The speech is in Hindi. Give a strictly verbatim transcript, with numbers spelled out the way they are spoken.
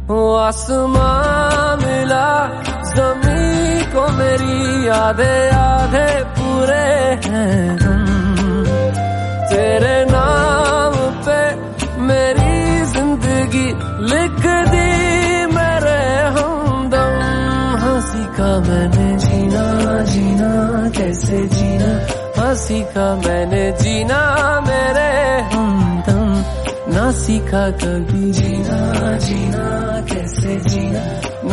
वो आसमां मिला ज़मीं को मेरी आधे आधे पूरे हैं हम। तेरे नाम पे मेरी जिंदगी लिख दी मेरे हमदम। हाँ सीखा मैंने जीना जीना कैसे जीना, हाँ सीखा मैंने जीना मेरे हमदम। ना सीखा कभी जीना जीना कैसे जीना।